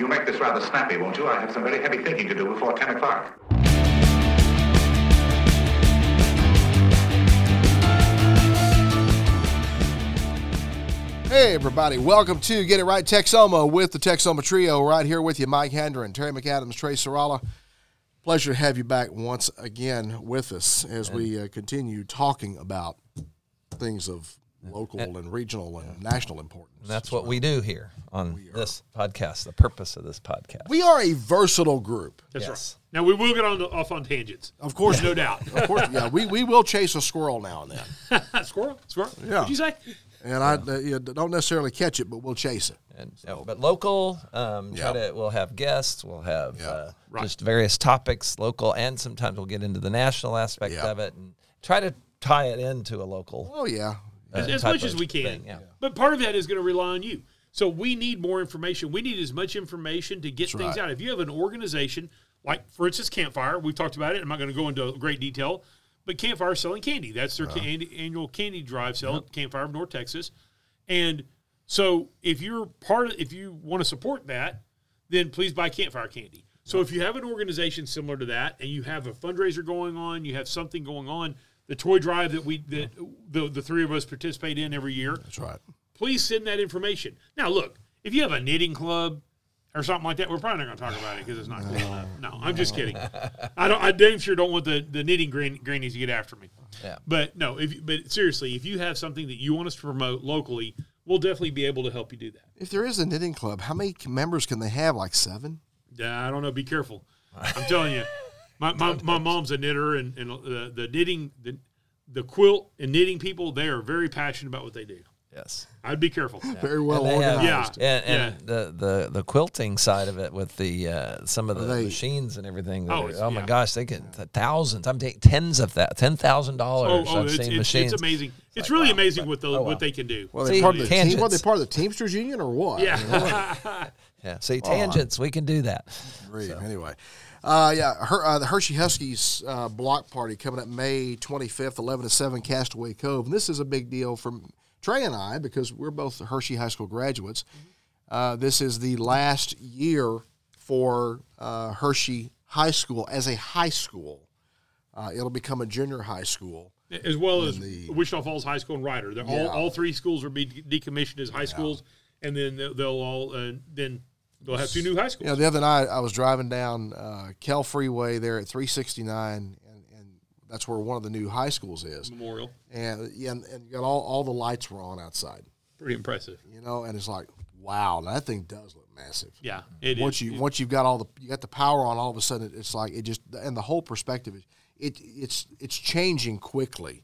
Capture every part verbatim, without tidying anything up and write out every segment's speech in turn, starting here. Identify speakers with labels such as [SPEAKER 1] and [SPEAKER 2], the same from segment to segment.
[SPEAKER 1] You make this rather snappy, won't you? I have some very heavy thinking to do before ten o'clock.
[SPEAKER 2] Hey, everybody. Welcome to Get It Right Texoma with the Texoma Trio. Right here with you, Mike Hendren, Terry McAdams, Trey Serrala. Pleasure to have you back once again with us as we uh, continue talking about things of local and, and regional and yeah. national importance.
[SPEAKER 3] And that's what well. we do here on this podcast, the purpose of this podcast.
[SPEAKER 2] We are a versatile group.
[SPEAKER 4] That's
[SPEAKER 3] yes.
[SPEAKER 4] right. Now, we will get on the, off on tangents.
[SPEAKER 2] Of course.
[SPEAKER 4] No doubt.
[SPEAKER 2] Of course, yeah. We, we will chase a squirrel now and then.
[SPEAKER 4] Squirrel? Squirrel?
[SPEAKER 2] Yeah.
[SPEAKER 4] What'd you say?
[SPEAKER 2] And I uh, you don't necessarily catch it, but we'll chase it.
[SPEAKER 3] And so. But local, um, try
[SPEAKER 2] yeah.
[SPEAKER 3] to. We'll have guests. We'll have
[SPEAKER 2] yeah.
[SPEAKER 3] uh,
[SPEAKER 4] right.
[SPEAKER 3] just various topics, local, and sometimes we'll get into the national aspect
[SPEAKER 2] yeah.
[SPEAKER 3] of it and try to tie it into a local.
[SPEAKER 2] Oh yeah,
[SPEAKER 3] uh,
[SPEAKER 4] as, as much as we can.
[SPEAKER 3] Thing, yeah.
[SPEAKER 4] But part of that is going to rely on you. So we need more information. We need as much information to get
[SPEAKER 2] That's
[SPEAKER 4] things
[SPEAKER 2] right.
[SPEAKER 4] out. If you have an organization like, for instance, Campfire, we've talked about it. I'm not going to go into great detail, but Campfire is selling candy. That's their
[SPEAKER 2] Uh,
[SPEAKER 4] candy, annual candy drive sale.
[SPEAKER 2] Yep.
[SPEAKER 4] Campfire of North Texas. And so if you're part of, if you want to support that, then please buy Campfire candy. So if you have an organization similar to that and you have a fundraiser going on, you have something going on, the toy drive that we that the, the three of us participate in every year.
[SPEAKER 2] That's right.
[SPEAKER 4] Please send that information. Now, look, if you have a knitting club or something like that, we're probably not going to talk about it because it's not cool enough. No, I'm just kidding. I don't. I damn sure don't want the, the knitting gran- grannies to get after me.
[SPEAKER 3] Yeah.
[SPEAKER 4] But no, if you, but seriously, if you have something that you want us to promote locally, we'll definitely be able to help you do that.
[SPEAKER 2] If there is a knitting club, how many members can they have? Like seven?
[SPEAKER 4] Yeah, I don't know. Be careful. I'm telling you, my, my, my mom's a knitter, and, and the, the knitting, the, the quilt and knitting people, they are very passionate about what they do.
[SPEAKER 3] Yes.
[SPEAKER 4] I'd be careful.
[SPEAKER 3] Yeah.
[SPEAKER 2] Very well
[SPEAKER 3] And they have-
[SPEAKER 2] organized.
[SPEAKER 4] Yeah.
[SPEAKER 3] And, and
[SPEAKER 4] Yeah.
[SPEAKER 3] the, the, the quilting side of it with the uh, some of the
[SPEAKER 2] They-
[SPEAKER 3] machines and everything. that
[SPEAKER 4] Oh,
[SPEAKER 3] are-
[SPEAKER 4] it's-
[SPEAKER 3] oh my
[SPEAKER 4] yeah.
[SPEAKER 3] gosh, they get thousands. I'm taking tens of that, ten thousand
[SPEAKER 4] Oh,
[SPEAKER 3] dollars.
[SPEAKER 4] oh
[SPEAKER 3] I've
[SPEAKER 4] it's,
[SPEAKER 3] seen
[SPEAKER 4] it's,
[SPEAKER 3] machines.
[SPEAKER 4] it's amazing. It's,
[SPEAKER 3] like,
[SPEAKER 4] really
[SPEAKER 3] wow.
[SPEAKER 4] amazing
[SPEAKER 3] But-
[SPEAKER 4] what the,
[SPEAKER 3] oh, wow.
[SPEAKER 4] what they can do.
[SPEAKER 2] Well,
[SPEAKER 3] See,
[SPEAKER 2] they part of the team,
[SPEAKER 3] tangents.
[SPEAKER 2] what, they part of the Teamsters Union or what?
[SPEAKER 4] Yeah.
[SPEAKER 3] Yeah. See, tangents, we can do that.
[SPEAKER 2] Great. Anyway, uh, yeah, her, uh, the Hershey Huskies uh, block party coming up May twenty-fifth, eleven to seven, Castaway Cove. And this is a big deal for Trey and I because we're both Hershey High School graduates. Uh, this is the last year for uh, Hershey High School as a high school. Uh, it'll become a junior high school.
[SPEAKER 4] As well as
[SPEAKER 2] the-
[SPEAKER 4] Wichita Falls High School and Ryder. They're
[SPEAKER 2] Yeah.
[SPEAKER 4] all, all three schools will be de- decommissioned as high schools, and then they'll, they'll all uh, then they'll have two new high schools.
[SPEAKER 2] You know, the other night I was driving down uh, Kell Freeway there at three sixty-nine, and, and that's where one of the new high schools is.
[SPEAKER 4] Memorial.
[SPEAKER 2] And yeah, and, and you got all, all the lights were on outside,
[SPEAKER 4] Pretty impressive.
[SPEAKER 2] you know, and it's like, wow, that thing does look massive.
[SPEAKER 4] Yeah, it
[SPEAKER 2] once
[SPEAKER 4] is.
[SPEAKER 2] you
[SPEAKER 4] It-
[SPEAKER 2] once you've got all the you got the power on, all of a sudden it's like it just and the whole perspective is it it's it's changing quickly.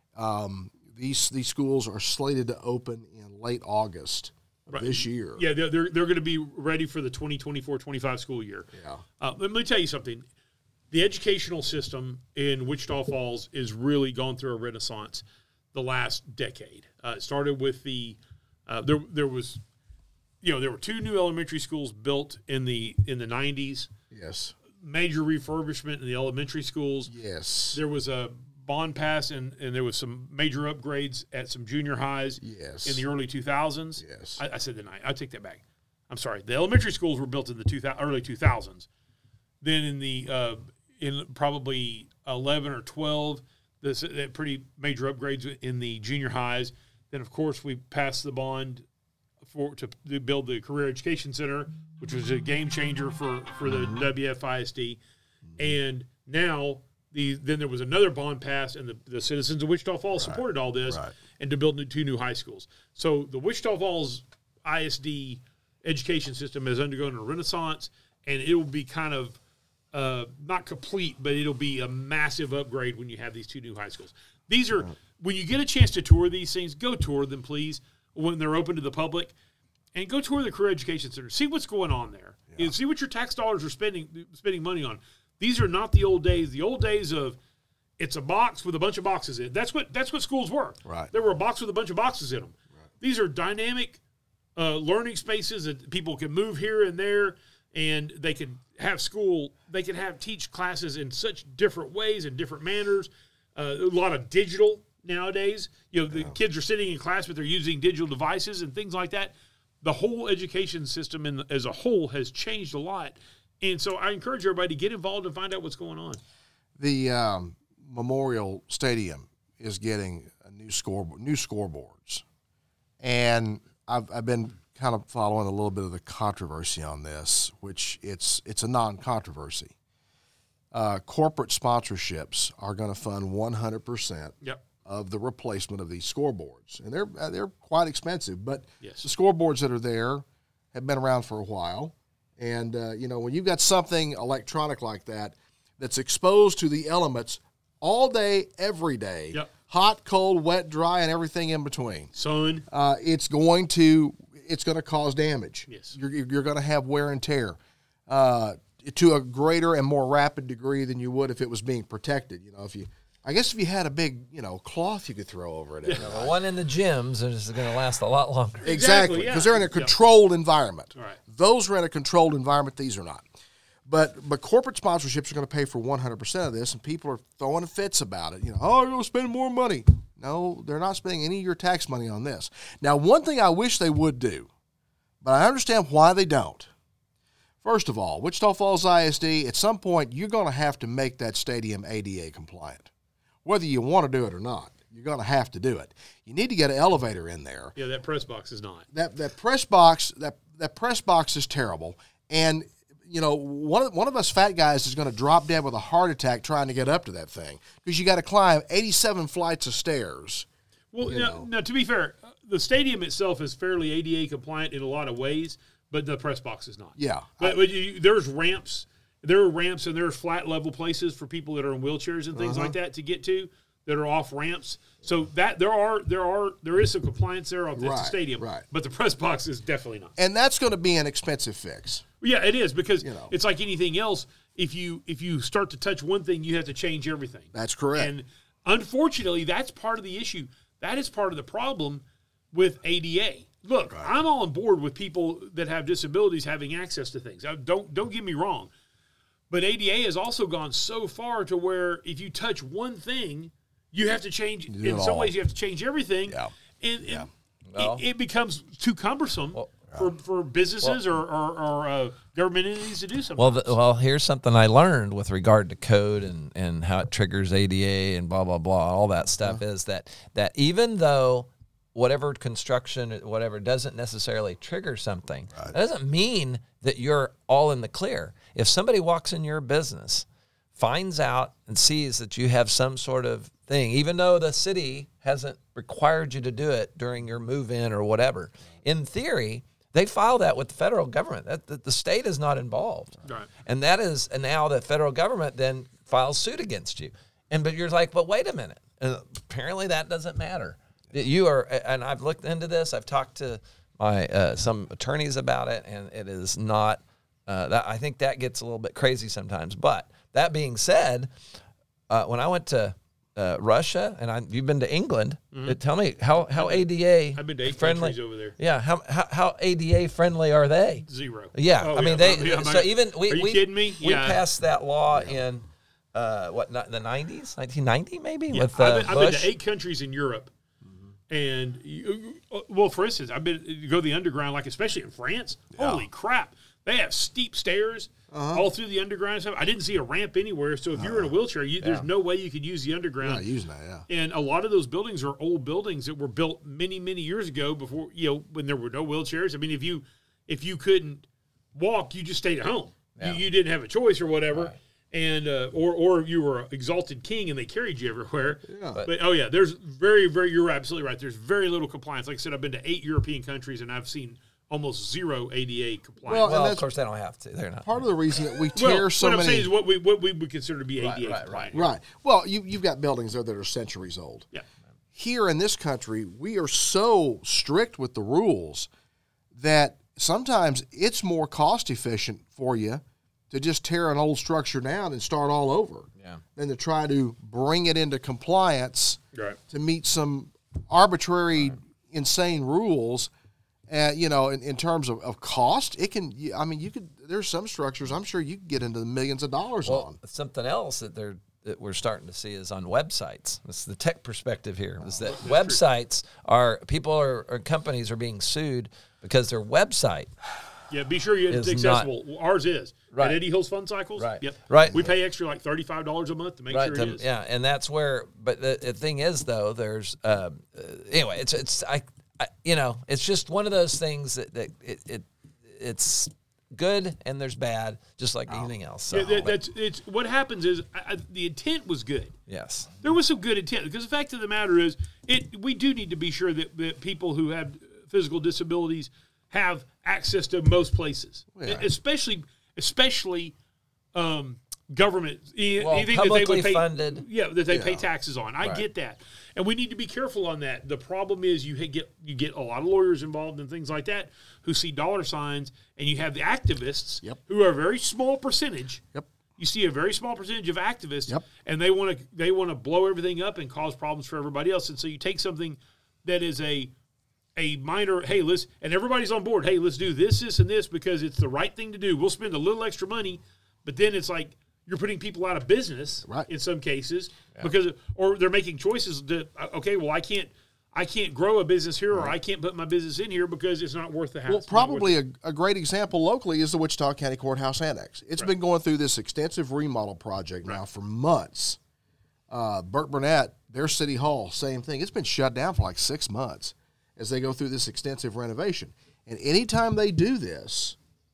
[SPEAKER 2] Um, these these schools are slated to open in late August of
[SPEAKER 4] Right.
[SPEAKER 2] this year.
[SPEAKER 4] Yeah, they're, they're, they're going to be ready for the twenty twenty-four twenty-five school year.
[SPEAKER 2] Yeah.
[SPEAKER 4] Uh, let me tell you something. The educational system in Wichita Falls is really gone through a renaissance the last decade. Uh, it started with the uh, there there was you know there were two new elementary schools built in the in the nineties.
[SPEAKER 2] Yes.
[SPEAKER 4] Major refurbishment in the elementary schools.
[SPEAKER 2] Yes.
[SPEAKER 4] There was a bond pass and, and there was some major upgrades at some junior highs
[SPEAKER 2] Yes.
[SPEAKER 4] in the early two thousands.
[SPEAKER 2] Yes.
[SPEAKER 4] I, I said the night. I take that back. I'm sorry. The elementary schools were built in the two, early two thousands. Then in the uh, in probably eleven or twelve, this that pretty major upgrades in the junior highs. Then of course we passed the bond for to build the Career Education Center, which was a game changer for for the W F I S D. And now the then there was another bond passed, and the, the citizens of Wichita Falls
[SPEAKER 2] Right.
[SPEAKER 4] supported all this,
[SPEAKER 2] Right.
[SPEAKER 4] and to build new, two new high schools. So the Wichita Falls I S D education system has undergone a renaissance, and it will be kind of uh, not complete, but it'll be a massive upgrade when you have these two new high schools. These are when you get a chance to tour these things, go tour them, please, when they're open to the public, and go tour the Career Education Center. See what's going on there.
[SPEAKER 2] Yeah.
[SPEAKER 4] And see what your tax dollars are spending spending money on. These are not the old days. The old days of it's a box with a bunch of boxes in it. That's what that's what schools were.
[SPEAKER 2] Right.
[SPEAKER 4] There were a box with a bunch of boxes in them. Right. These are dynamic uh, learning spaces that people can move here and there, and they could have school. They could have teach classes in such different ways and different manners. Uh, a lot of digital nowadays. You know, the
[SPEAKER 2] Yeah.
[SPEAKER 4] kids are sitting in class, but they're using digital devices and things like that. the whole education system in, as a whole has changed a lot. And so I encourage everybody to get involved and find out what's going on.
[SPEAKER 2] The um, Memorial Stadium is getting a new score, new scoreboards. And I've, I've been kind of following a little bit of the controversy on this, which it's it's a non-controversy. Uh, corporate sponsorships are going to fund one hundred percent
[SPEAKER 4] Yep.
[SPEAKER 2] of the replacement of these scoreboards, and they're uh, they're quite expensive. But
[SPEAKER 4] Yes.
[SPEAKER 2] the scoreboards that are there have been around for a while, and uh, you know when you've got something electronic like that that's exposed to the elements all day, every day,
[SPEAKER 4] Yep.
[SPEAKER 2] hot, cold, wet, dry, and everything in between,
[SPEAKER 4] Son.
[SPEAKER 2] uh, it's going to it's going to cause damage.
[SPEAKER 4] Yes.
[SPEAKER 2] You're you're going to have wear and tear. Uh, to a greater and more rapid degree than you would if it was being protected. You know, if you, I guess if you had a big, you know, cloth you could throw over it.
[SPEAKER 3] The one in the gyms is going to last a lot longer.
[SPEAKER 2] Exactly,
[SPEAKER 4] yeah.
[SPEAKER 2] because they're in a
[SPEAKER 4] Yep.
[SPEAKER 2] controlled environment.
[SPEAKER 4] Right.
[SPEAKER 2] Those are in a controlled environment. These are not. But but corporate sponsorships are going to pay for one hundred percent of this, and people are throwing fits about it. You know, oh, you're going to spend more money. No, they're not spending any of your tax money on this. Now, one thing I wish they would do, but I understand why they don't. First of all, Wichita Falls I S D, at some point, you're going to have to make that stadium A D A compliant. Whether you want to do it or not, you're going to have to do it. You need to get an elevator in there.
[SPEAKER 4] Yeah, that press box is not.
[SPEAKER 2] That that press box, that that press box is terrible. And, you know, one of, one of us fat guys is going to drop dead with a heart attack trying to get up to that thing because you got to climb eighty-seven flights of stairs.
[SPEAKER 4] Well,
[SPEAKER 2] You
[SPEAKER 4] now,
[SPEAKER 2] know.
[SPEAKER 4] now, to be fair, the stadium itself is fairly A D A compliant in a lot of ways, but the press box is not.
[SPEAKER 2] Yeah.
[SPEAKER 4] But, but you, there's ramps. There are ramps and there's flat level places for people that are in wheelchairs and things
[SPEAKER 2] Uh-huh.
[SPEAKER 4] like that to get to that are off ramps. So that there are there are there is some compliance there at the
[SPEAKER 2] Right,
[SPEAKER 4] stadium.
[SPEAKER 2] right.
[SPEAKER 4] But the press box is definitely not.
[SPEAKER 2] And that's going to be an expensive fix.
[SPEAKER 4] Yeah, it is because
[SPEAKER 2] You know.
[SPEAKER 4] it's like anything else. If you if you start to touch one thing, you have to change everything.
[SPEAKER 2] That's correct.
[SPEAKER 4] And unfortunately, that's part of the issue. That is part of the problem with A D A. Look, I'm all on board with people that have disabilities having access to things. I, don't don't get me wrong, but A D A has also gone so far to where if you touch one thing, you have to change.
[SPEAKER 2] Do
[SPEAKER 4] In
[SPEAKER 2] it
[SPEAKER 4] some
[SPEAKER 2] all.
[SPEAKER 4] ways, you have to change everything.
[SPEAKER 2] Yeah.
[SPEAKER 4] And, and
[SPEAKER 2] Yeah.
[SPEAKER 3] Well-
[SPEAKER 4] it, it becomes too cumbersome for, for businesses or, or, or uh, government entities to do something.
[SPEAKER 3] Well, the, well, here's something I learned with regard to code and, and how it triggers A D A and blah, blah, blah. All that stuff is that that even though whatever construction, whatever, doesn't necessarily trigger something, that doesn't mean that you're all in the clear. If somebody walks in your business, finds out and sees that you have some sort of thing, even though the city hasn't required you to do it during your move-in or whatever, in theory, they file that with the federal government. That the, the state is not involved,
[SPEAKER 4] Right.
[SPEAKER 3] and that is and now the federal government then files suit against you. And but you're like, but wait a minute. And apparently that doesn't matter. You are, and I've looked into this. I've talked to my uh, some attorneys about it, and it is not. Uh, that I think that gets a little bit crazy sometimes. But that being said, uh, when I went to uh, Russia, and I, you've been to England, uh, tell me how how A D A
[SPEAKER 4] I've been to eight
[SPEAKER 3] friendly
[SPEAKER 4] countries over there.
[SPEAKER 3] Yeah, how, how how A D A friendly are they?
[SPEAKER 4] Zero.
[SPEAKER 3] Yeah,
[SPEAKER 4] Oh,
[SPEAKER 3] I mean they.
[SPEAKER 4] Yeah,
[SPEAKER 3] so even we
[SPEAKER 4] are you
[SPEAKER 3] we,
[SPEAKER 4] kidding me?
[SPEAKER 3] We
[SPEAKER 4] Yeah.
[SPEAKER 3] passed that law in uh, what not the nineties, nineteen ninety maybe
[SPEAKER 4] Yeah,
[SPEAKER 3] with uh,
[SPEAKER 4] I've, been, I've been
[SPEAKER 3] Bush.
[SPEAKER 4] to eight countries in Europe, and you, well, for instance, I've been you go to the underground, like especially in France. Holy crap, they have steep stairs all through the underground and stuff. I didn't see a ramp anywhere, so if you're in a wheelchair, you, there's no way you could use the underground.
[SPEAKER 2] Not using that, yeah.
[SPEAKER 4] And a lot of those buildings are old buildings that were built many, many years ago before, you know, when there were no wheelchairs. I mean, if you if you couldn't walk, you just stayed at home.
[SPEAKER 3] Yeah.
[SPEAKER 4] You, you didn't have a choice or whatever.
[SPEAKER 3] Right.
[SPEAKER 4] And uh, or or you were an exalted king and they carried you everywhere.
[SPEAKER 2] Yeah.
[SPEAKER 4] But, oh yeah, there's very very you're absolutely right. There's very little compliance. Like I said, I've been to eight European countries and I've seen almost zero A D A compliance.
[SPEAKER 2] Well,
[SPEAKER 3] well,
[SPEAKER 2] and
[SPEAKER 3] of
[SPEAKER 2] that's
[SPEAKER 3] course they don't have to. They're not.
[SPEAKER 2] Part of the reason that we
[SPEAKER 4] Well,
[SPEAKER 2] tear so
[SPEAKER 4] what I'm
[SPEAKER 2] many.
[SPEAKER 4] saying is what we what we would consider to be A D A
[SPEAKER 3] Right, right,
[SPEAKER 4] compliant.
[SPEAKER 2] Right. Well, you, you've got buildings there that are centuries old.
[SPEAKER 4] Yeah.
[SPEAKER 2] Here in this country, we are so strict with the rules that sometimes it's more cost efficient for you to just tear an old structure down and start all over
[SPEAKER 3] Yeah.
[SPEAKER 2] than to try to bring it into compliance
[SPEAKER 4] Right.
[SPEAKER 2] to meet some arbitrary, insane rules. Uh, you know, in, in terms of, of cost, it can, I mean, you could, there's some structures I'm sure you could get into the millions of dollars
[SPEAKER 3] Well,
[SPEAKER 2] on.
[SPEAKER 3] something else that they're that we're starting to see is on websites. This is the tech perspective here. Is that
[SPEAKER 4] that's
[SPEAKER 3] websites are people are or companies are being sued because their website.
[SPEAKER 4] Yeah, be sure it's
[SPEAKER 3] Is
[SPEAKER 4] accessible. Ours is.
[SPEAKER 3] Right.
[SPEAKER 4] At Eddie Hills Fun Cycles.
[SPEAKER 3] Right.
[SPEAKER 4] Yep.
[SPEAKER 3] Right.
[SPEAKER 4] We pay extra like thirty-five dollars a month to make
[SPEAKER 3] Right,
[SPEAKER 4] sure
[SPEAKER 3] to-
[SPEAKER 4] it is.
[SPEAKER 3] yeah, and that's where. But the, the thing is, though, there's uh, uh, anyway. It's it's I, I you know it's just one of those things that, that it, it it's good and there's bad, just like anything else. So,
[SPEAKER 4] Yeah, that,
[SPEAKER 3] but-
[SPEAKER 4] that's it's what happens is I, I, the intent was good.
[SPEAKER 3] yes,
[SPEAKER 4] There was some good intent because the fact of the matter is, it we do need to be sure that, that people who have physical disabilities have access to most places,
[SPEAKER 2] Yeah.
[SPEAKER 4] especially especially um, government e-
[SPEAKER 3] Well,
[SPEAKER 4] anything
[SPEAKER 3] publicly
[SPEAKER 4] that they would pay,
[SPEAKER 3] funded.
[SPEAKER 4] yeah, that they pay
[SPEAKER 2] Yeah.
[SPEAKER 4] taxes on. I
[SPEAKER 3] Right.
[SPEAKER 4] get that, and we need to be careful on that. The problem is you get you get a lot of lawyers involved and things like that who see dollar signs, and you have the activists
[SPEAKER 2] Yep.
[SPEAKER 4] who are a very small percentage.
[SPEAKER 2] Yep.
[SPEAKER 4] You see a very small percentage of activists,
[SPEAKER 2] Yep.
[SPEAKER 4] and they want to they want to blow everything up and cause problems for everybody else. And so you take something that is a a minor, hey, let's and everybody's on board. Hey, let's do this, this, and this because it's the right thing to do. We'll spend a little extra money, but then it's like you're putting people out of business
[SPEAKER 2] Right.
[SPEAKER 4] in some cases because or they're making choices that okay, well, I can't I can't grow a business here or I can't put my business in here because it's not worth the hassle.
[SPEAKER 2] Well,
[SPEAKER 4] It's not worth
[SPEAKER 2] probably a, a great example locally is the Wichita County Courthouse Annex. It's been going through this extensive remodel project now for months. Uh, Burke Burnett, their city hall, same thing. It's been shut down for like six months as they go through this extensive renovation. And anytime they do this,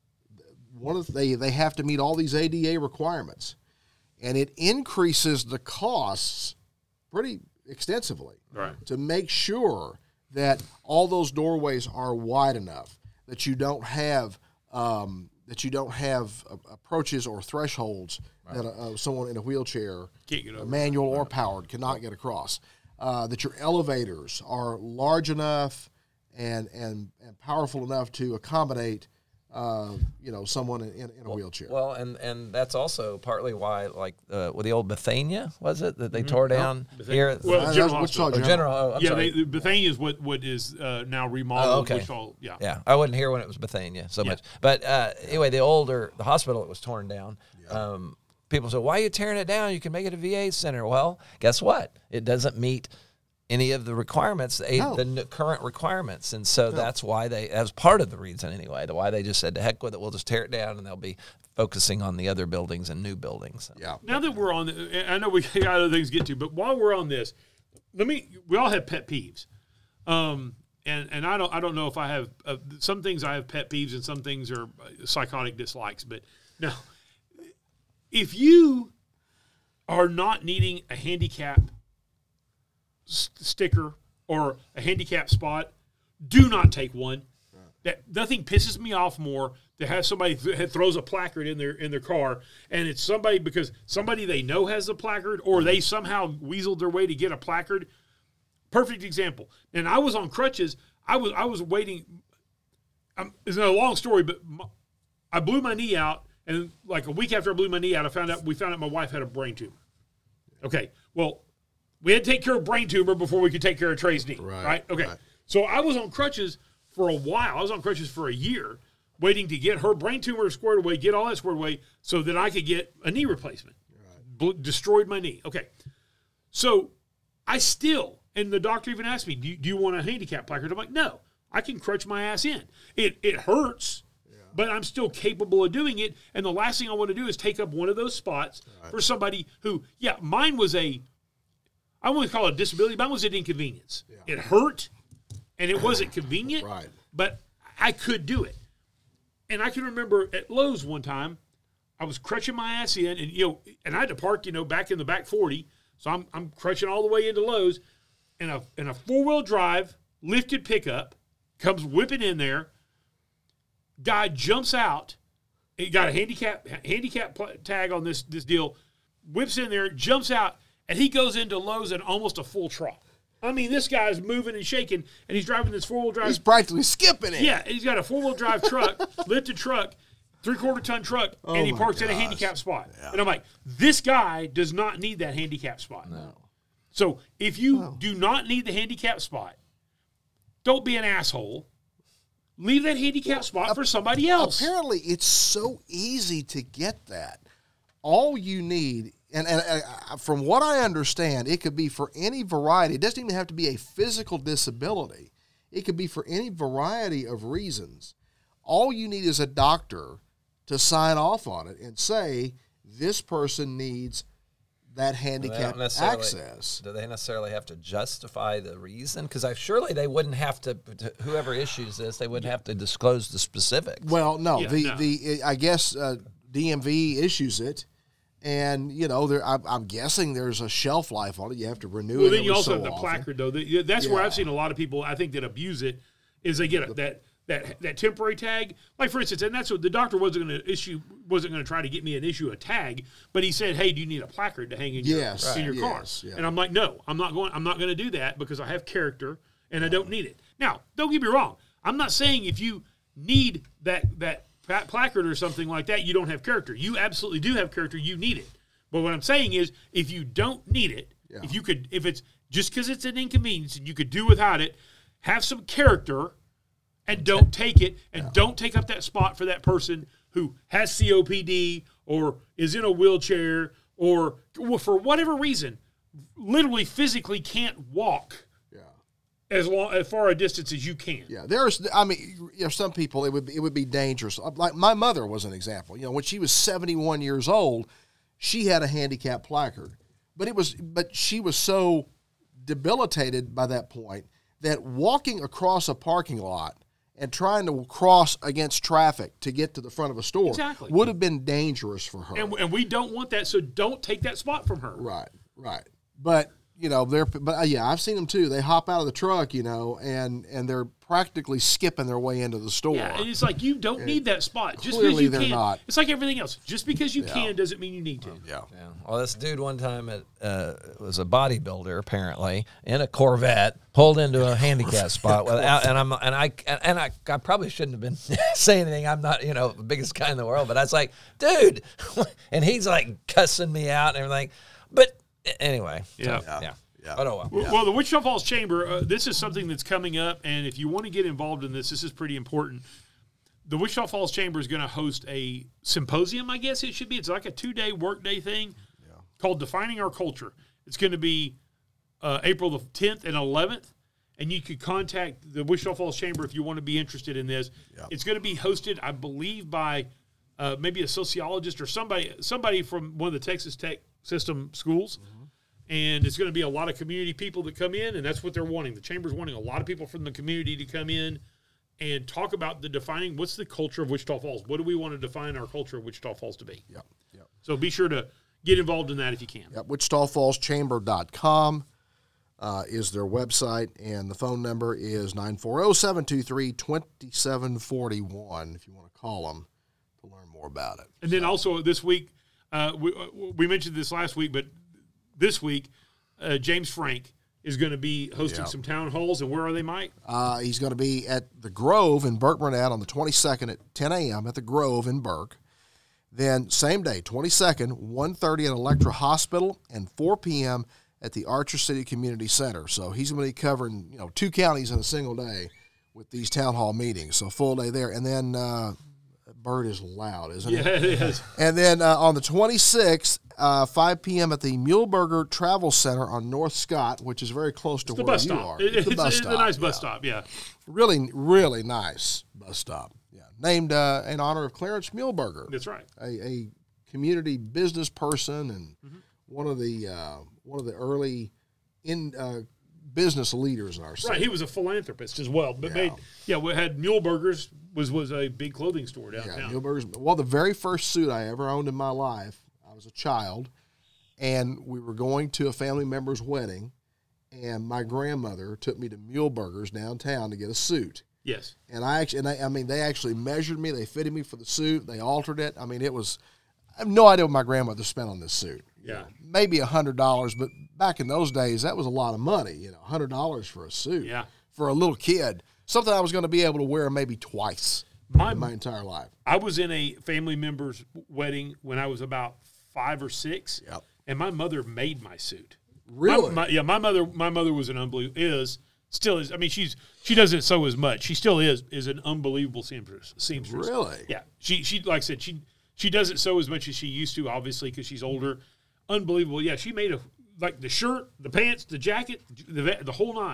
[SPEAKER 2] one of the, they they have to meet all these A D A requirements, and it increases the costs pretty extensively
[SPEAKER 4] Right.
[SPEAKER 2] to make sure that all those doorways are wide enough that you don't have um, that you don't have uh, approaches or thresholds that uh, someone in a wheelchair,
[SPEAKER 4] Can't get over.
[SPEAKER 2] manual or powered, cannot get across. Uh, that your elevators are large enough and and, and powerful enough to accommodate uh, you know someone in, in, in a wheelchair.
[SPEAKER 3] well, and and that's also partly why, like, uh, with the old Bethania, was it that they tore down here? at-
[SPEAKER 4] Well,
[SPEAKER 2] Uh,
[SPEAKER 4] General
[SPEAKER 2] that's Wichita
[SPEAKER 4] Hospital.
[SPEAKER 3] oh, General. Oh, I'm
[SPEAKER 4] yeah,
[SPEAKER 3] sorry.
[SPEAKER 4] they, Bethania is what what is uh, now remodeled.
[SPEAKER 3] Oh, okay.
[SPEAKER 4] Which all, yeah.
[SPEAKER 3] Yeah, I wasn't here when it was Bethania so
[SPEAKER 4] Yeah.
[SPEAKER 3] much. But uh, anyway, the older the hospital that was torn down. Um, people say, "Why are you tearing it down? You can make it a V A center." Well, guess what? It doesn't meet any of the requirements, the,
[SPEAKER 2] No.
[SPEAKER 3] the n- current requirements, and so that's why they. That was part of the reason anyway. The why they just said, "To heck with it, we'll just tear it down," and they'll be focusing on the other buildings and new buildings.
[SPEAKER 2] yeah.
[SPEAKER 4] Now that we're on, the, I know we got other things to get to, but while we're on this, let me. We all have pet peeves, um, and and I don't I don't know if I have uh, some things I have pet peeves and some things are psychotic dislikes. But no, if you are not needing a handicap s- sticker or a handicap spot, do not take one. That nothing pisses me off more to have somebody th- throws a placard in their in their car, and it's somebody because somebody they know has the placard, or they somehow weaseled their way to get a placard. Perfect example. And I was on crutches. I was I was waiting. Um, it's a long story, but my, I blew my knee out, and like a week after I blew my knee out, I found out we found out my wife had a brain tumor. Okay, well, we had to take care of brain tumor before we could take care of Trey's knee, right?
[SPEAKER 2] Right,
[SPEAKER 4] Okay,
[SPEAKER 2] right.
[SPEAKER 4] so I was on crutches for a while. I was on crutches for a year, waiting to get her brain tumor squared away, get all that squared away, so that I could get a knee replacement. Bl- destroyed my knee. Okay, so I still, and the doctor even asked me, "Do you, do you want a handicap placard?" I'm like, "No, I can crutch my ass in. It it hurts." But I'm still capable of doing it. And the last thing I want to do is take up one of those spots for somebody who, yeah, mine was a, I wouldn't call it a disability, mine was an inconvenience. It hurt and it wasn't convenient,
[SPEAKER 2] Right.
[SPEAKER 4] but I could do it. And I can remember at Lowe's one time, I was crutching my ass in and, you know, and I had to park, you know, back in the back forty. So I'm, I'm crutching all the way into Lowe's and a, and a four-wheel drive lifted pickup comes whipping in there. Guy jumps out. He got a handicap handicap pl- tag on this this deal. Whips in there, jumps out, and he goes into Lowe's at almost a full trot. I mean, this guy's moving and shaking, and he's driving this four wheel drive.
[SPEAKER 2] He's practically skipping it.
[SPEAKER 4] Yeah, he's got a four wheel drive truck, lifted truck, three quarter ton truck, and he
[SPEAKER 2] my
[SPEAKER 4] parks at a
[SPEAKER 2] gosh.
[SPEAKER 4] handicap spot. And I'm like, this guy does not need that handicap spot. No. So if you do not need the handicap spot, don't be an asshole. Leave that handicap spot for somebody else.
[SPEAKER 2] Apparently, it's so easy to get that. All you need, and, and uh, from what I understand, it could be for any variety. It doesn't even have to be a physical disability. It could be for any variety of reasons. All you need is a doctor to sign off on it and say, this person needs that handicap access.
[SPEAKER 3] Do they necessarily have to justify the reason? Because I surely they wouldn't have to, to. Whoever issues this, they wouldn't have to disclose the specifics.
[SPEAKER 2] Well, no.
[SPEAKER 4] Yeah,
[SPEAKER 2] the
[SPEAKER 4] no.
[SPEAKER 2] the I guess uh, D M V issues it, and you know, there. I'm, I'm guessing there's a shelf life on it. You have to renew
[SPEAKER 4] Well,
[SPEAKER 2] it.
[SPEAKER 4] then you
[SPEAKER 2] every
[SPEAKER 4] also
[SPEAKER 2] so
[SPEAKER 4] have the
[SPEAKER 2] often.
[SPEAKER 4] placard, though. The- That's where
[SPEAKER 2] Yeah.
[SPEAKER 4] I've seen a lot of people, I think, that abuse it, is they get a, that that that temporary tag. Like, for instance, and that's what the doctor wasn't going to issue, wasn't going to try to get me an issue a tag, but he said, hey, do you need a placard to hang in your,
[SPEAKER 2] Yes,
[SPEAKER 4] in your
[SPEAKER 2] right.
[SPEAKER 4] car?
[SPEAKER 2] Yes, yeah.
[SPEAKER 4] And I'm like, no, I'm not going, I'm not going to do that because I have character and I don't need it. Now, don't get me wrong. I'm not saying if you need that, that pla- placard or something like that, you don't have character. You absolutely do have character. You need it. But what I'm saying is, if you don't need it,
[SPEAKER 2] Yeah.
[SPEAKER 4] if you could, if it's just because it's an inconvenience and you could do without it, have some character and don't take it and don't take up that spot for that person who has C O P D or is in a wheelchair or well, for whatever reason, literally physically can't walk
[SPEAKER 2] Yeah.
[SPEAKER 4] as long as far a distance as you can.
[SPEAKER 2] Yeah, there's. I mean, you know, some people it would be, it would be dangerous. Like my mother was an example. You know, when she was seventy-one years old, she had a handicap placard, but it was but she was so debilitated by that point that walking across a parking lot and trying to cross against traffic to get to the front of a store
[SPEAKER 4] Exactly.
[SPEAKER 2] would have been dangerous for her.
[SPEAKER 4] And, and we don't want that, so don't take that spot from her.
[SPEAKER 2] Right, right. But you know, they're but uh, yeah, I've seen them too. They hop out of the truck, you know, and and they're practically skipping their way into the store.
[SPEAKER 4] Yeah, and it's like you don't need that spot just because
[SPEAKER 2] clearly
[SPEAKER 4] you
[SPEAKER 2] they're
[SPEAKER 4] can.
[SPEAKER 2] not.
[SPEAKER 4] It's like everything else. Just because you can doesn't mean you need to.
[SPEAKER 2] Yeah.
[SPEAKER 3] Yeah. Well, this dude one time at, uh, was a bodybuilder apparently in a Corvette, pulled into a handicap spot without, and I'm and I and I, I probably shouldn't have been saying anything. I'm not, you know, the biggest guy in the world, but I was like, dude, and he's like cussing me out and everything. But anyway,
[SPEAKER 4] Yeah.
[SPEAKER 3] so, yeah,
[SPEAKER 2] Yeah.
[SPEAKER 3] But oh well.
[SPEAKER 4] Well, well, the Wichita Falls Chamber, uh, this is something that's coming up, and if you want to get involved in this, this is pretty important. The Wichita Falls Chamber is going to host a symposium, I guess it should be. It's like a two-day workday thing called Defining Our Culture. It's going to be uh, April the tenth and eleventh, and you could contact the Wichita Falls Chamber if you want to be interested in this.
[SPEAKER 2] Yeah.
[SPEAKER 4] It's going to be hosted, I believe, by uh, maybe a sociologist or somebody somebody from one of the Texas Tech system schools. And it's going to be a lot of community people that come in, and that's what they're wanting. The Chamber's wanting a lot of people from the community to come in and talk about the defining, what's the culture of Wichita Falls? What do we want to define our culture of Wichita Falls to be?
[SPEAKER 2] Yep. Yep.
[SPEAKER 4] So be sure to get involved in that if you can.
[SPEAKER 2] Yep. Wichita Falls Chamber dot com uh, is their website, and the phone number is nine four zero, seven two three, two seven four one if you want to call them to learn more about it.
[SPEAKER 4] And then also this week, uh, we, uh, we mentioned this last week, but this week, uh, James Frank is going to be hosting
[SPEAKER 2] Yeah.
[SPEAKER 4] some town halls. And where are they, Mike?
[SPEAKER 2] Uh, he's going to be at the Grove in Burke Burnett on the twenty-second at ten a.m. at the Grove in Burke. Then same day, twenty-second, one thirty at Electra Hospital, and four p.m. at the Archer City Community Center. So he's going to be covering, you know, two counties in a single day with these town hall meetings. So full day there. And then uh, that bird is loud, isn't
[SPEAKER 4] Yeah,
[SPEAKER 2] it?
[SPEAKER 4] it is.
[SPEAKER 2] And then uh, on the twenty-sixth, uh, five p.m. at the Muhlenberger Travel Center on North Scott, which is very close to
[SPEAKER 4] The
[SPEAKER 2] where
[SPEAKER 4] bus
[SPEAKER 2] you
[SPEAKER 4] stop.
[SPEAKER 2] are.
[SPEAKER 4] It-
[SPEAKER 2] It's the
[SPEAKER 4] it's,
[SPEAKER 2] bus
[SPEAKER 4] it's
[SPEAKER 2] stop.
[SPEAKER 4] a nice
[SPEAKER 2] yeah.
[SPEAKER 4] bus stop, yeah.
[SPEAKER 2] Really, really nice bus stop. Yeah, named uh, in honor of Clarence Muhlenberger,
[SPEAKER 4] That's right.
[SPEAKER 2] a, a community business person and
[SPEAKER 4] Mm-hmm.
[SPEAKER 2] one of the uh, one of the early in uh, business leaders in our city.
[SPEAKER 4] Right, he was a philanthropist as well. But
[SPEAKER 2] Yeah.
[SPEAKER 4] made, yeah, we had Muhlenberger's was was a big clothing store
[SPEAKER 2] Yeah,
[SPEAKER 4] downtown.
[SPEAKER 2] Muhlenberger's. Well, the very first suit I ever owned in my life, I was a child, and we were going to a family member's wedding, and my grandmother took me to Muhlenberger's downtown to get a suit.
[SPEAKER 4] Yes.
[SPEAKER 2] And I actually, and I, I mean, they actually measured me. They fitted me for the suit. They altered it. I mean, it was. I have no idea what my grandmother spent on this suit. You
[SPEAKER 4] Yeah.
[SPEAKER 2] know, maybe a hundred dollars, but back in those days, that was a lot of money. You know, a hundred dollars for a suit.
[SPEAKER 4] Yeah.
[SPEAKER 2] For a little kid, something I was going to be able to wear maybe twice
[SPEAKER 4] My-
[SPEAKER 2] in my entire life.
[SPEAKER 4] I was in a family member's wedding when I was about five or six.
[SPEAKER 2] Yep.
[SPEAKER 4] And my mother made my suit.
[SPEAKER 2] Really?
[SPEAKER 4] My, my, yeah, my mother my mother was an unbelievable is still is I mean she's she doesn't sew as much. She still is is an unbelievable seamstress. seamstress.
[SPEAKER 2] Really?
[SPEAKER 4] Yeah. She she like I said she she doesn't sew as much as she used to, obviously, because she's older. Unbelievable. Yeah, she made a like the shirt, the pants, the jacket, the the whole nine.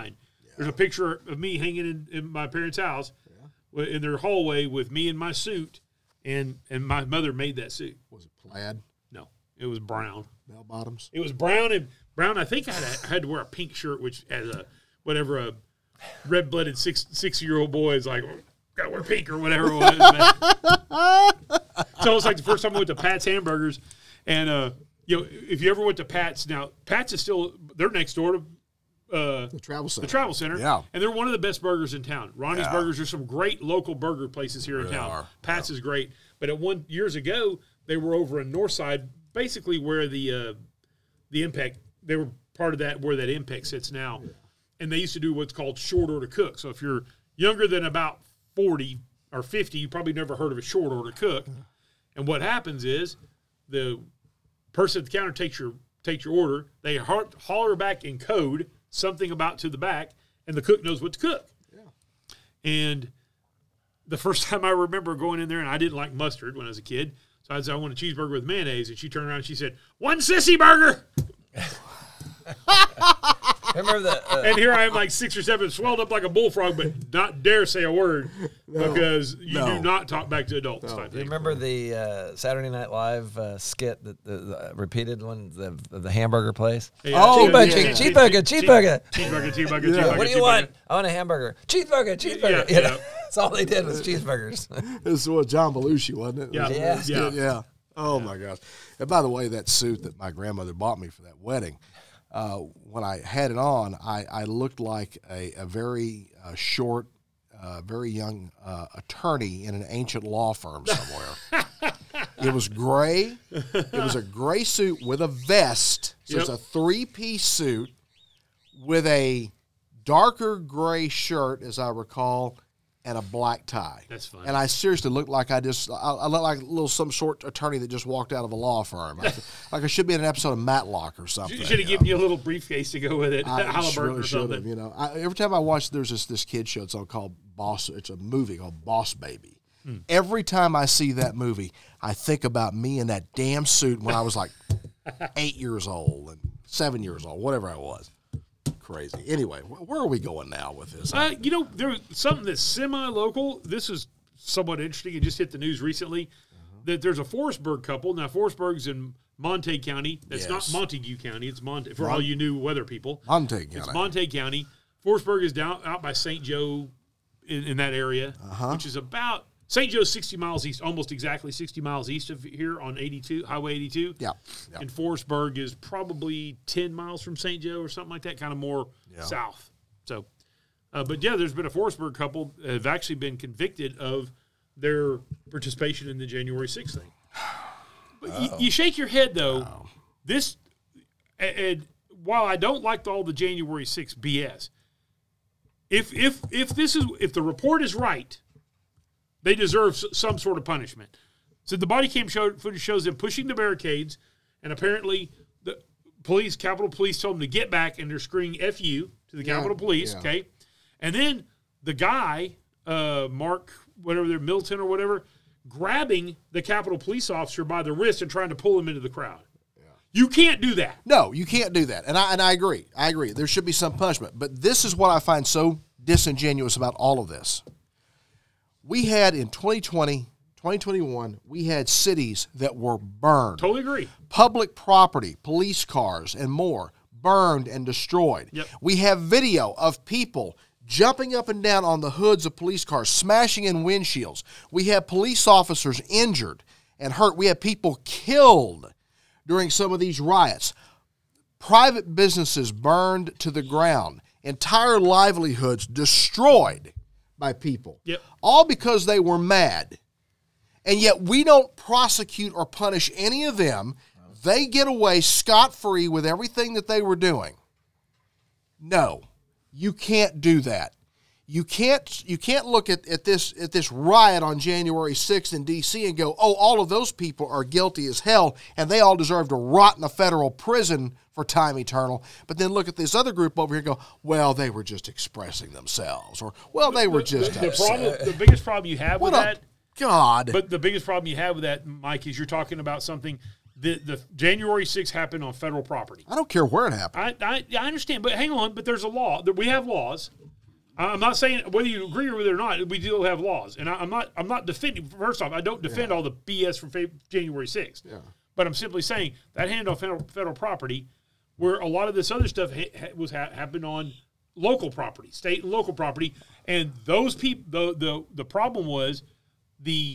[SPEAKER 4] There's a picture of me hanging in, in my parents' house yeah. in their hallway with me in my suit, and, and my mother made that suit.
[SPEAKER 2] Was it plaid?
[SPEAKER 4] No, it was brown.
[SPEAKER 2] Bell bottoms?
[SPEAKER 4] It was brown and brown. I think I had, a, I had to wear a pink shirt, which as a whatever a red-blooded six six year old boy is like, gotta wear pink or whatever it was. So it's like the first time I went to Pat's Hamburgers, and uh, you know, if you ever went to Pat's, now Pat's is still they're next door to uh,
[SPEAKER 2] the Travel Center.
[SPEAKER 4] The Travel Center,
[SPEAKER 2] yeah,
[SPEAKER 4] and they're one of the best burgers in town. Ronnie's
[SPEAKER 2] yeah.
[SPEAKER 4] Burgers. There's some great local burger places here in
[SPEAKER 2] really
[SPEAKER 4] town.
[SPEAKER 2] Are.
[SPEAKER 4] Pat's
[SPEAKER 2] yeah.
[SPEAKER 4] is great, but at one years ago they were over in Northside, basically where the uh, the Impact. They were part of that where that Impact sits now, yeah. and they used to do what's called short order cook. So if you're younger than about forty or fifty, you probably never heard of a short order cook. And what happens is the person at the counter takes your takes your order. They holler back in code something about to the back, and the cook knows what to cook. Yeah. And the first time I remember going in there, and I didn't like mustard when I was a kid, so I said I want a cheeseburger with mayonnaise, and she turned around and she said, "One sissy burger."
[SPEAKER 3] Remember that? Uh,
[SPEAKER 4] and here I am, like six or seven, swelled up like a bullfrog, but not dare say a word no, because you no. do not talk back to adults.
[SPEAKER 3] No. Do you remember the uh, Saturday Night Live uh, skit, that the, the repeated one, the the hamburger place?
[SPEAKER 4] Yeah,
[SPEAKER 3] oh,
[SPEAKER 4] yeah,
[SPEAKER 3] cheeseburger,
[SPEAKER 4] yeah.
[SPEAKER 3] cheeseburger, cheeseburger,
[SPEAKER 4] cheeseburger, cheeseburger,
[SPEAKER 3] yeah.
[SPEAKER 4] cheeseburger.
[SPEAKER 3] What do you want? I want a hamburger. Cheeseburger, cheeseburger.
[SPEAKER 4] Yeah,
[SPEAKER 3] you know?
[SPEAKER 4] yeah.
[SPEAKER 3] That's all they did was cheeseburgers.
[SPEAKER 2] This is what John Belushi, wasn't it?
[SPEAKER 4] Yeah,
[SPEAKER 2] was
[SPEAKER 3] yeah.
[SPEAKER 2] yeah.
[SPEAKER 4] yeah.
[SPEAKER 2] yeah. Oh my gosh! And by the way, that suit that my grandmother bought me for that wedding. Uh, when I had it on, I, I looked like a, a very uh, short, uh, very young uh, attorney in an ancient law firm somewhere. It was gray. It was a gray suit with a vest. So
[SPEAKER 4] yep.
[SPEAKER 2] it's a three-piece suit with a darker gray shirt, as I recall, and a black tie.
[SPEAKER 4] That's fine.
[SPEAKER 2] And I seriously looked like I just, I, I looked like a little some short attorney that just walked out of a law firm. I, like I should be in an episode of Matlock or something.
[SPEAKER 4] You should have given you a little briefcase to go with it.
[SPEAKER 2] I
[SPEAKER 4] Halliburton
[SPEAKER 2] really
[SPEAKER 4] or
[SPEAKER 2] should
[SPEAKER 4] something.
[SPEAKER 2] have. You know, I, every time I watch, there's this this kid show. It's all called Boss. It's a movie called Boss Baby. Hmm. Every time I see that movie, I think about me in that damn suit when I was like eight years old and seven years old, whatever I was. Crazy. Anyway, where are we going now with this?
[SPEAKER 4] Uh, you know, there's something that's semi-local. This is somewhat interesting. It just hit the news recently uh-huh. that there's a Forestburg couple. Now, Forestburg's in Montague County. That's yes. not Montague County. It's Montague, for Mon- all you new weather people.
[SPEAKER 2] Montague County.
[SPEAKER 4] It's Montague County. Forestburg is down out by Saint Joe in, in that area,
[SPEAKER 2] uh-huh.
[SPEAKER 4] which is about Saint Joe's sixty miles east, almost exactly sixty miles east of here on eighty-two, Highway eighty-two.
[SPEAKER 2] Yeah. yeah.
[SPEAKER 4] And Forestburg is probably ten miles from Saint Joe or something like that, kind of more yeah. south. So, uh, but yeah, there's been a Forestburg couple that have actually been convicted of their participation in the January sixth thing. But you, you shake your head, though.
[SPEAKER 2] Oh.
[SPEAKER 4] This, and, and while I don't like all the January sixth B S, if if if this is if the report is right, they deserve some sort of punishment. So the body cam show, footage shows them pushing the barricades, and apparently the police, Capitol Police, told them to get back, and they're screaming F U to the
[SPEAKER 2] yeah,
[SPEAKER 4] Capitol Police,
[SPEAKER 2] yeah.
[SPEAKER 4] okay? And then the guy, uh, Mark, whatever they're, Milton or whatever, grabbing the Capitol Police officer by the wrist and trying to pull him into the crowd. Yeah. You can't do that.
[SPEAKER 2] No, you can't do that. And I, and I agree. I agree. There should be some punishment. But this is what I find so disingenuous about all of this. We had in twenty twenty, twenty twenty-one, we had cities that were burned.
[SPEAKER 4] Totally agree.
[SPEAKER 2] Public property, police cars, and more burned and destroyed.
[SPEAKER 4] Yep.
[SPEAKER 2] We have video of people jumping up and down on the hoods of police cars, smashing in windshields. We have police officers injured and hurt. We have people killed during some of these riots. Private businesses burned to the ground. Entire livelihoods destroyed by people.
[SPEAKER 4] Yep.
[SPEAKER 2] All because they were mad. And yet we don't prosecute or punish any of them. They get away scot-free with everything that they were doing. No, you can't do that. You can't you can't look at, at this at this riot on January sixth in D C and go, oh, all of those people are guilty as hell and they all deserve to rot in a federal prison for time eternal. But then look at this other group over here and go, well, they were just expressing themselves. Or, well, they were just
[SPEAKER 4] the, the,
[SPEAKER 2] upset.
[SPEAKER 4] problem, the biggest problem you have
[SPEAKER 2] What
[SPEAKER 4] with
[SPEAKER 2] a
[SPEAKER 4] that,
[SPEAKER 2] God.
[SPEAKER 4] but the biggest problem you have with that, Mike, is you're talking about something. The, the January sixth happened on federal property.
[SPEAKER 2] I don't care where it happened.
[SPEAKER 4] I, I I understand, but hang on. But there's a law. We have laws. I'm not saying whether you agree with it or not. We do have laws, and I, I'm not. I'm not defending. First off, I don't defend
[SPEAKER 2] Yeah.
[SPEAKER 4] all the B S from fa- January sixth.
[SPEAKER 2] Yeah.
[SPEAKER 4] But I'm simply saying that hand on federal, federal property, where a lot of this other stuff ha- ha- was ha- happened on local property, state and local property, and those people. The the the problem was the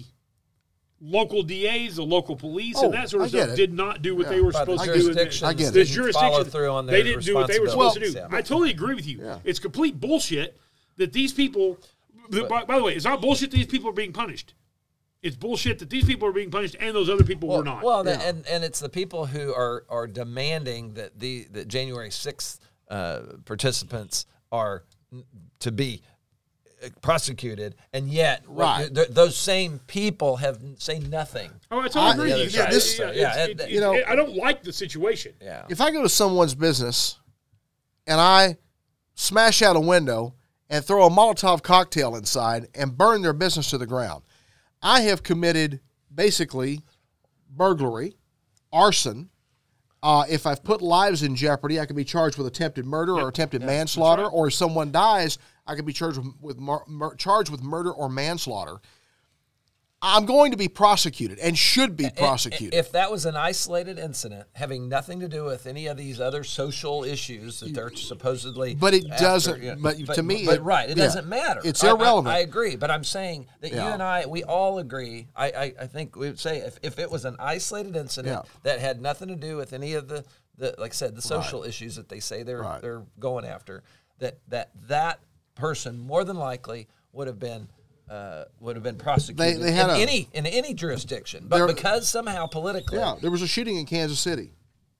[SPEAKER 4] local D As, the local police,
[SPEAKER 2] Oh,
[SPEAKER 4] and that sort of
[SPEAKER 2] I get
[SPEAKER 4] stuff
[SPEAKER 2] it.
[SPEAKER 4] did not do what
[SPEAKER 2] Yeah.
[SPEAKER 4] they were
[SPEAKER 3] But the
[SPEAKER 4] supposed to do.
[SPEAKER 3] jurisdictions
[SPEAKER 2] I get it.
[SPEAKER 4] The
[SPEAKER 3] didn't follow
[SPEAKER 4] jurisdictions,
[SPEAKER 3] through on their
[SPEAKER 4] they didn't do what they were supposed to do.
[SPEAKER 3] responsibilities.
[SPEAKER 4] I totally agree with you.
[SPEAKER 2] Yeah.
[SPEAKER 4] It's complete bullshit that these people.
[SPEAKER 3] But-
[SPEAKER 4] by, by the way, it's not bullshit that these people are being punished. It's bullshit that these people are being punished and those other people
[SPEAKER 3] Well,
[SPEAKER 4] were not.
[SPEAKER 3] well,
[SPEAKER 2] Yeah.
[SPEAKER 3] and and it's the people who are are demanding that the that January sixth uh, participants are n- to be uh, prosecuted, and yet
[SPEAKER 2] Right.
[SPEAKER 3] th- those same people have say nothing.
[SPEAKER 4] oh, I totally
[SPEAKER 2] I-
[SPEAKER 4] agree
[SPEAKER 2] yeah,
[SPEAKER 4] with you.
[SPEAKER 2] yeah,
[SPEAKER 4] Yeah,
[SPEAKER 2] this-
[SPEAKER 4] yeah,
[SPEAKER 3] yeah,
[SPEAKER 4] it's-
[SPEAKER 3] it-
[SPEAKER 4] it-
[SPEAKER 2] you know-
[SPEAKER 4] it- I don't like the situation.
[SPEAKER 3] Yeah,
[SPEAKER 2] If I go to someone's business and I smash out a window and throw a Molotov cocktail inside and burn their business to the ground, I have committed basically burglary, arson. Uh, if I've put lives in jeopardy, I could be charged with attempted murder or attempted manslaughter.
[SPEAKER 4] right.
[SPEAKER 2] Or if someone dies, I could be charged with, with mur- mur- charged with murder or manslaughter. I'm going to be prosecuted and should be prosecuted.
[SPEAKER 3] If that was an isolated incident having nothing to do with any of these other social issues that they're supposedly,
[SPEAKER 2] But it
[SPEAKER 3] after,
[SPEAKER 2] doesn't-
[SPEAKER 3] you know,
[SPEAKER 2] but to me,
[SPEAKER 3] but
[SPEAKER 2] it-
[SPEAKER 3] right, it
[SPEAKER 2] yeah,
[SPEAKER 3] doesn't matter.
[SPEAKER 2] it's
[SPEAKER 3] I- I-
[SPEAKER 2] irrelevant.
[SPEAKER 3] I, agree, but I'm saying that you
[SPEAKER 2] Yeah.
[SPEAKER 3] and I, we all agree. I, I, I think we would say if, if it was an isolated incident
[SPEAKER 2] Yeah.
[SPEAKER 3] that had nothing to do with any of the, the like I said, the social issues that they say they're
[SPEAKER 2] Right.
[SPEAKER 3] they're going after, that that that person more than likely would have been. Uh, would have been prosecuted
[SPEAKER 2] they had
[SPEAKER 3] in
[SPEAKER 2] a-
[SPEAKER 3] any in any jurisdiction, but
[SPEAKER 2] There-
[SPEAKER 3] because somehow politically,
[SPEAKER 2] yeah, there was a shooting in Kansas City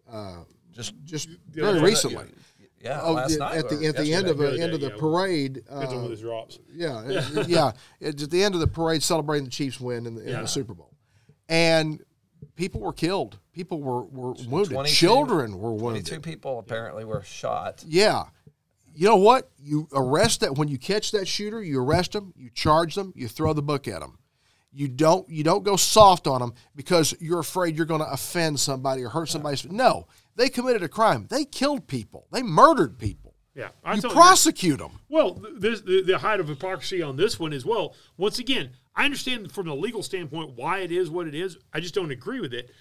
[SPEAKER 3] just
[SPEAKER 2] just
[SPEAKER 4] Yeah,
[SPEAKER 2] very
[SPEAKER 4] yeah,
[SPEAKER 2] recently.
[SPEAKER 3] yeah,
[SPEAKER 2] Oh,
[SPEAKER 3] last
[SPEAKER 2] the-
[SPEAKER 3] night
[SPEAKER 2] at the
[SPEAKER 3] or
[SPEAKER 2] at the end
[SPEAKER 3] yesterday.
[SPEAKER 2] of the
[SPEAKER 4] The other
[SPEAKER 2] end of
[SPEAKER 4] day,
[SPEAKER 2] the
[SPEAKER 4] yeah.
[SPEAKER 2] parade.
[SPEAKER 4] Depends on
[SPEAKER 2] Uh,
[SPEAKER 4] when this drops.
[SPEAKER 2] yeah, it- yeah. It's at the end of the parade celebrating the Chiefs' win in the, in
[SPEAKER 4] Yeah.
[SPEAKER 2] the Super Bowl, and people were killed. People were, were wounded.
[SPEAKER 3] twenty-two
[SPEAKER 2] Children were wounded.
[SPEAKER 3] Twenty-two people apparently were shot.
[SPEAKER 2] Yeah. You know what? You arrest that when you catch that shooter. You arrest them. You charge them. You throw the book at them. You don't. You don't go soft on them because you're afraid you're going to offend somebody or hurt somebody. No, they committed a crime. They killed people. They murdered people.
[SPEAKER 4] Yeah, I
[SPEAKER 2] You
[SPEAKER 4] totally
[SPEAKER 2] prosecute them.
[SPEAKER 4] Well, th- this, the, the height of hypocrisy on this one as well. Once again, I understand from a legal standpoint why it is what it is. I just don't agree with it.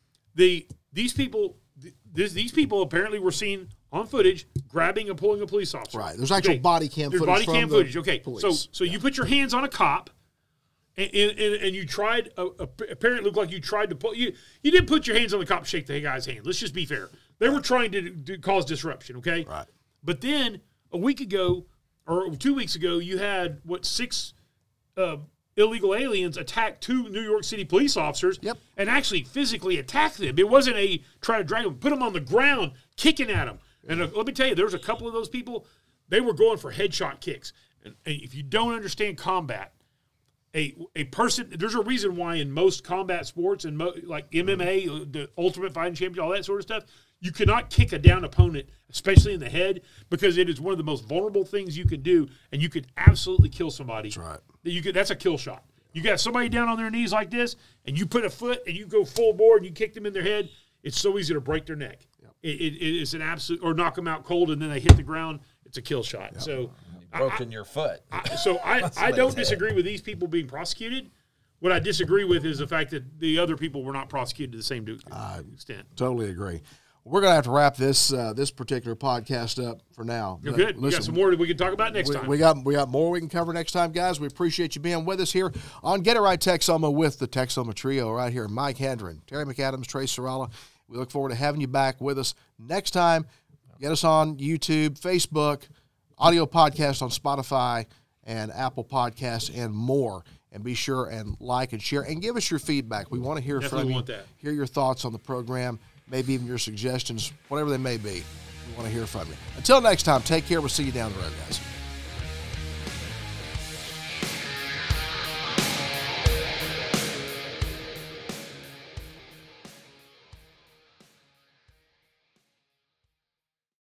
[SPEAKER 4] The these people, th- this, these people apparently were seen on footage grabbing and pulling a police officer.
[SPEAKER 2] Right. There's actual body cam
[SPEAKER 4] There's
[SPEAKER 2] footage
[SPEAKER 4] body
[SPEAKER 2] from
[SPEAKER 4] cam
[SPEAKER 2] the
[SPEAKER 4] footage. Okay,
[SPEAKER 2] police.
[SPEAKER 4] so so you put your hands on a cop, and and, and, and you tried. Uh, apparently, it looked like you tried to pull. You you didn't put your hands on the cop, and shake the guy's hand. Let's just be fair. They were trying to, to cause disruption. Okay.
[SPEAKER 2] Right.
[SPEAKER 4] But then a week ago, or two weeks ago, you had what six uh, illegal aliens attack two New York City police officers.
[SPEAKER 2] Yep.
[SPEAKER 4] And actually physically attack them. It wasn't a try to drag them, put them on the ground, kicking at them. And uh, let me tell you, there was a couple of those people. They were going for headshot kicks. And, and if you don't understand combat, a a person, there's a reason why in most combat sports and mo, like M M A, the Ultimate Fighting Championship, all that sort of stuff, you cannot kick a down opponent, especially in the head, because it is one of the most vulnerable things you can do, and you could absolutely kill somebody. That's
[SPEAKER 2] right.
[SPEAKER 4] You could. That's a kill shot. You got somebody down on their knees like this, and you put a foot and you go full board and you kick them in their head. It's so easy to break their neck. It, it, it's an absolute, or knock them out cold and then they hit the ground. It's a kill shot. So, I-
[SPEAKER 3] Broken your foot.
[SPEAKER 4] I, so I, I
[SPEAKER 3] Somebody's
[SPEAKER 4] don't
[SPEAKER 3] head.
[SPEAKER 4] disagree with these people being prosecuted. What I disagree with is the fact that the other people were not prosecuted to the same do- extent.
[SPEAKER 2] Totally agree. We're going to have to wrap this uh, this particular podcast up for now.
[SPEAKER 4] You're
[SPEAKER 2] But
[SPEAKER 4] good. We
[SPEAKER 2] listen,
[SPEAKER 4] got some more that we can talk about next
[SPEAKER 2] we,
[SPEAKER 4] time.
[SPEAKER 2] we got we got more we can cover next time, guys. We appreciate you being with us here on Get It Right Texoma with the Texoma Trio right here. Mike Hendren, Terry McAdams, Trey Serrala. We look forward to having you back with us next time. Get us on YouTube, Facebook, audio podcast on Spotify and Apple Podcasts and more. And be sure and like and share and give us your feedback. We want to hear
[SPEAKER 4] Definitely
[SPEAKER 2] from you.
[SPEAKER 4] want that.
[SPEAKER 2] Hear your thoughts on the program, maybe even your suggestions, whatever they may be. We want to hear from you. Until next time, take care. We'll see you down the road, guys.